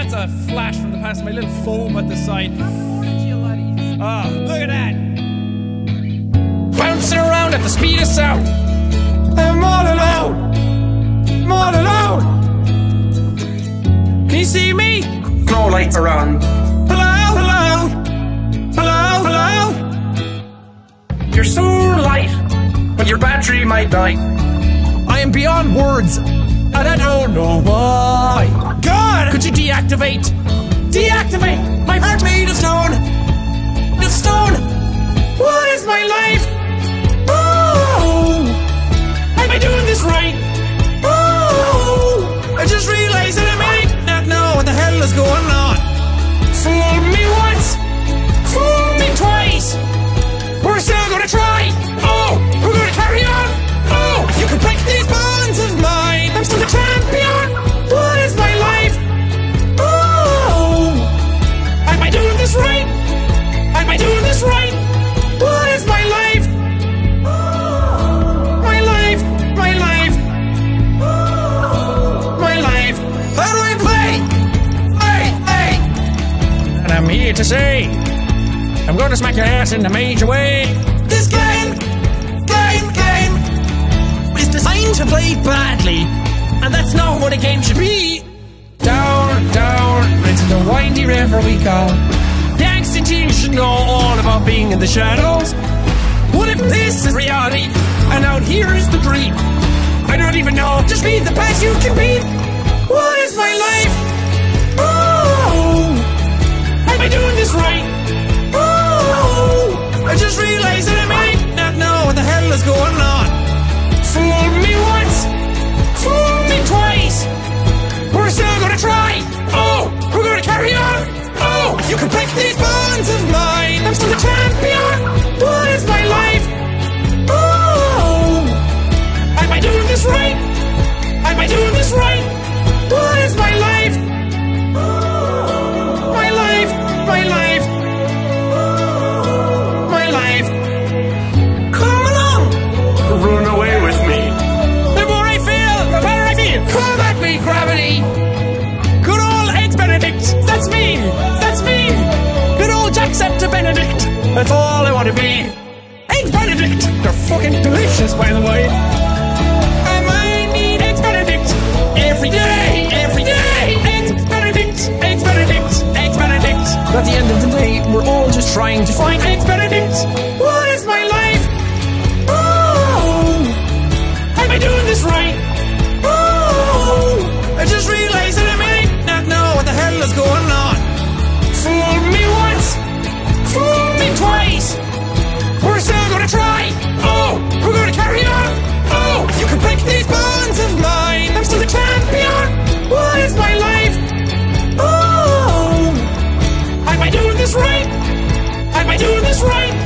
That's a flash from the past, my little foam at the side. Oh, look at that. Bouncing around at the speed of sound. I'm all alone. I'm all alone. Can you see me? No lights around. Hello, hello. Hello, hello. You're so light, but your battery might die. I am beyond words, and I don't know why. God! Could you deactivate? Deactivate! My heart made of stone! Of stone! What is my life? Oh! Am I doing this right? Oh! I just realized that I might not know what the hell is going on. Fool me once! Fool me twice! We're still gonna try! Oh! We're gonna carry on! Oh! You can break these bonds of mine! I'm still the champion! What is my life? Oh! Am I doing this right? Am I doing this right? What is my life? Oh! My life! My life! Oh! My life! How do I play? Hey! And I'm here to say, I'm gonna smack your ass in a major way. This game is designed to play badly, and that's not what a game should be. Down, down, into the windy river we go. The angsty teen should know all about being in the shadows. What if this is reality, and out here is the dream? I don't even know, just be the best you can be. What is my life? Oh, am I doing this right? Oh, I just realized that I might not know what the hell is going on. Fool me once, fool me twice. We're still gonna try. Oh, we're gonna carry on. Oh, you can break these bonds of mine. I'm still the champion. What is my life? Oh, am I doing this right? Am I doing this right? What is my life? Oh, my life, my life. My life. Come along. Run away with me. The more I feel, the better I feel. Come at me, gravity. Good old Eggs Benedict. That's me. That's me. Good old Jacksepticeye. That's all I want to be. Eggs Benedict. They're fucking delicious, by the way. I might need Eggs Benedict every day. Every day. Eggs Benedict. Eggs Benedict. Eggs Benedict. At the end of the day, we're all just trying to find Eggs Benedict. What is my life? Oh, am I doing this right? Oh, I just realized that I might not know what the hell is going on. Fool me once, fool me twice. We're still gonna try. Oh, we're gonna carry on. Oh, you can break these bonds of mine. I'm still the champion. What is my life? Oh, am I doing this right? Am I doing this right?